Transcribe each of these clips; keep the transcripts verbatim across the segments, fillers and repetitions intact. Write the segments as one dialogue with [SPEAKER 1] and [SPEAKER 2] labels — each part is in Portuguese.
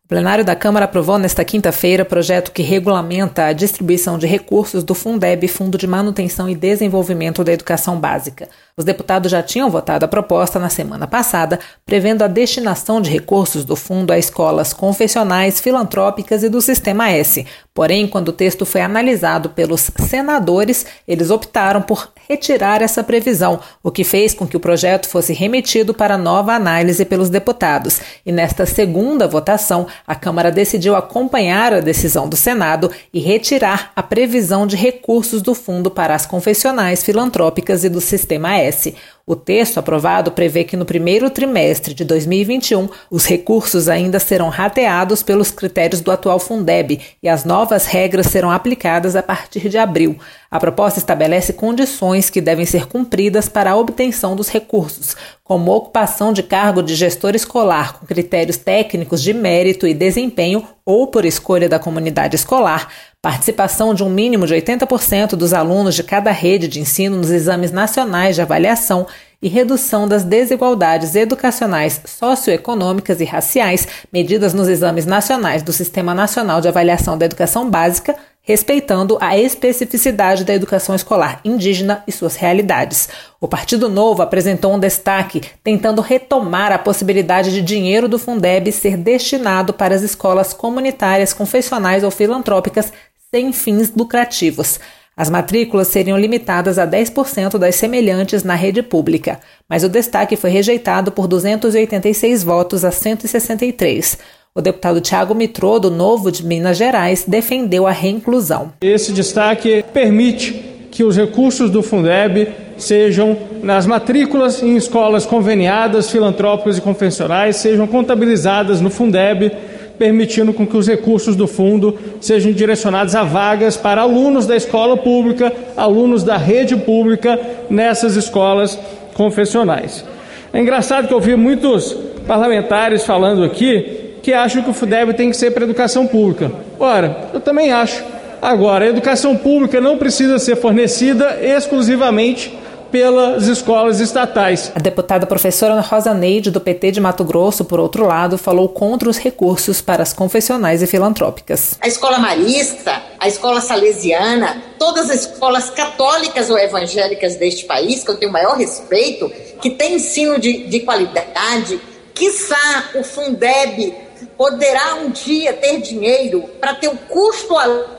[SPEAKER 1] O plenário da Câmara aprovou nesta quinta-feira projeto que regulamenta a distribuição de recursos do Fundeb, Fundo de Manutenção e Desenvolvimento da Educação Básica. Os deputados já tinham votado a proposta na semana passada, prevendo a destinação de recursos do fundo a escolas confessionais, filantrópicas e do Sistema S. Porém, quando o texto foi analisado pelos senadores, eles optaram por retirar essa previsão, o que fez com que o projeto fosse remetido para nova análise pelos deputados. E nesta segunda votação, a Câmara decidiu acompanhar a decisão do Senado e retirar a previsão de recursos do fundo para as confessionais, filantrópicas e do Sistema S. O texto aprovado prevê que no primeiro trimestre de dois mil e vinte e um, os recursos ainda serão rateados pelos critérios do atual Fundeb e as novas regras serão aplicadas a partir de abril. A proposta estabelece condições que devem ser cumpridas para a obtenção dos recursos, como ocupação de cargo de gestor escolar com critérios técnicos de mérito e desempenho ou por escolha da comunidade escolar, participação de um mínimo de oitenta por cento dos alunos de cada rede de ensino nos exames nacionais de avaliação e redução das desigualdades educacionais, socioeconômicas e raciais medidas nos exames nacionais do Sistema Nacional de Avaliação da Educação Básica, respeitando a especificidade da educação escolar indígena e suas realidades. O Partido Novo apresentou um destaque tentando retomar a possibilidade de dinheiro do Fundeb ser destinado para as escolas comunitárias, confessionais ou filantrópicas sem fins lucrativos. As matrículas seriam limitadas a dez por cento das semelhantes na rede pública, mas o destaque foi rejeitado por duzentos e oitenta e seis votos a cento e sessenta e três. O deputado Thiago Mitrô, do Novo de Minas Gerais, defendeu a reinclusão.
[SPEAKER 2] Esse destaque permite que os recursos do Fundeb sejam, nas matrículas em escolas conveniadas, filantrópicas e confessionais, sejam contabilizadas no Fundeb, permitindo com que os recursos do fundo sejam direcionados a vagas para alunos da escola pública, alunos da rede pública nessas escolas confessionais. É engraçado que eu ouvi muitos parlamentares falando aqui que acham que o Fundeb tem que ser para a educação pública. Ora, eu também acho. Agora, a educação pública não precisa ser fornecida exclusivamente pelas escolas estatais.
[SPEAKER 1] A deputada professora Rosa Neide, do P T de Mato Grosso, por outro lado, falou contra os recursos para as confessionais e filantrópicas.
[SPEAKER 3] A escola marista, a escola salesiana, todas as escolas católicas ou evangélicas deste país, que eu tenho o maior respeito, que tem ensino de, de qualidade, quiçá o Fundeb poderá um dia ter dinheiro para ter o custo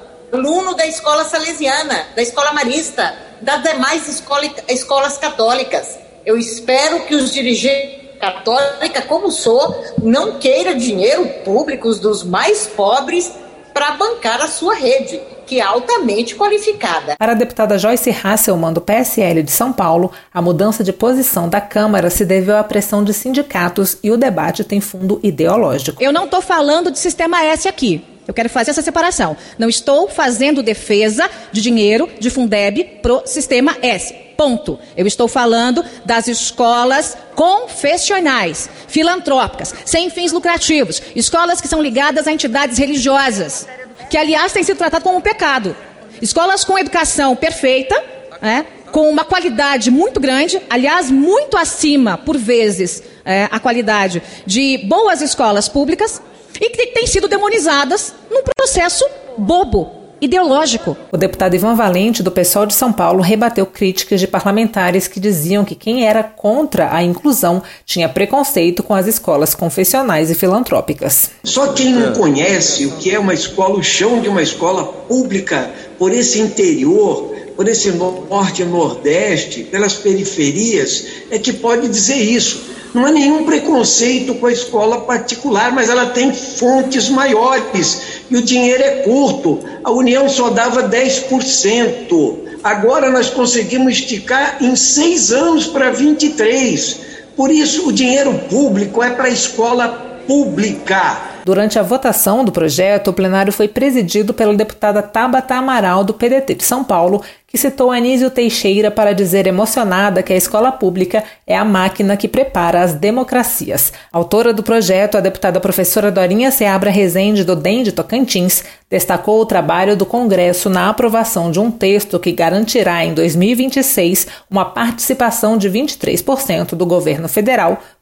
[SPEAKER 3] aluno da escola salesiana, da escola marista, das demais escola, escolas católicas. Eu espero que os dirigentes católicos, como sou, não queiram dinheiro público dos mais pobres para bancar a sua rede, que é altamente qualificada.
[SPEAKER 1] Para a deputada Joyce Hasselmann, do P S L de São Paulo, a mudança de posição da Câmara se deveu à pressão de sindicatos e o debate tem fundo ideológico.
[SPEAKER 4] Eu não estou falando de Sistema S aqui. Eu quero fazer essa separação. Não estou fazendo defesa de dinheiro de Fundeb pro Sistema S. Ponto. Eu estou falando das escolas confessionais, filantrópicas, sem fins lucrativos, escolas que são ligadas a entidades religiosas, que, aliás, têm sido tratadas como um pecado. Escolas com educação perfeita, é, com uma qualidade muito grande, aliás, muito acima, por vezes, é, a qualidade de boas escolas públicas, e que têm sido demonizadas num processo bobo, ideológico.
[SPEAKER 1] O deputado Ivan Valente, do PSOL de São Paulo, rebateu críticas de parlamentares que diziam que quem era contra a inclusão tinha preconceito com as escolas confessionais e filantrópicas.
[SPEAKER 5] Só quem não conhece o que é uma escola, o chão de uma escola pública, por esse interior, por esse norte e nordeste, pelas periferias, é que pode dizer isso. Não há nenhum preconceito com a escola particular, mas ela tem fontes maiores e o dinheiro é curto. A União só dava dez por cento. Agora nós conseguimos esticar em seis anos para vinte e três. Por isso, o dinheiro público é para a escola pública.
[SPEAKER 1] Durante a votação do projeto, o plenário foi presidido pela deputada Tabata Amaral, do P D T de São Paulo, que citou Anísio Teixeira para dizer emocionada que a escola pública é a máquina que prepara as democracias. Autora do projeto, a deputada professora Dorinha Seabra Rezende, do D E M de Tocantins, destacou o trabalho do Congresso na aprovação de um texto que garantirá em dois mil e vinte e seis uma participação de vinte e três por cento do governo federal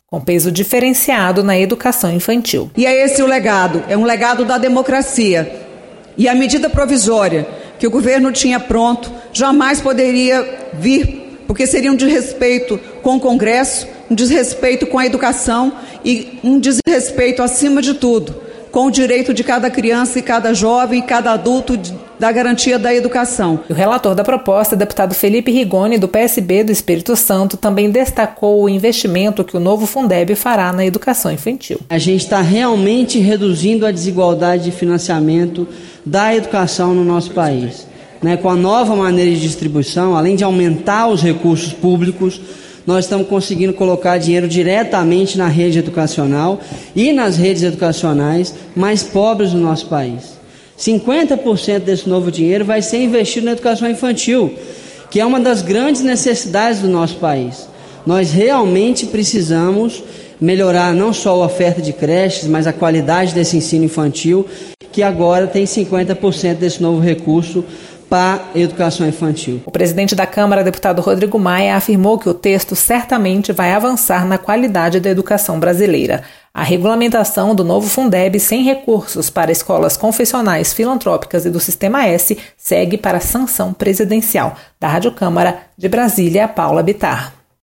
[SPEAKER 1] com peso diferenciado na educação infantil.
[SPEAKER 6] E é esse o legado, é um legado da democracia. E a medida provisória que o governo tinha pronto jamais poderia vir, porque seria um desrespeito com o Congresso, um desrespeito com a educação e um desrespeito, acima de tudo, com o direito de cada criança e cada jovem e cada adulto da garantia da educação.
[SPEAKER 1] O relator da proposta, deputado Felipe Rigoni, do P S B do Espírito Santo, também destacou o investimento que o novo Fundeb fará na educação infantil.
[SPEAKER 7] A gente está realmente reduzindo a desigualdade de financiamento da educação no nosso país. Né? Com a nova maneira de distribuição, além de aumentar os recursos públicos, nós estamos conseguindo colocar dinheiro diretamente na rede educacional e nas redes educacionais mais pobres do nosso país. cinquenta por cento desse novo dinheiro vai ser investido na educação infantil, que é uma das grandes necessidades do nosso país. Nós realmente precisamos melhorar não só a oferta de creches, mas a qualidade desse ensino infantil, que agora tem cinquenta por cento desse novo recurso para a educação infantil.
[SPEAKER 1] O presidente da Câmara, deputado Rodrigo Maia, afirmou que o texto certamente vai avançar na qualidade da educação brasileira. A regulamentação do novo Fundeb sem recursos para escolas confessionais filantrópicas e do Sistema S segue para sanção presidencial. Da Rádio Câmara, de Brasília, Paula Bittar.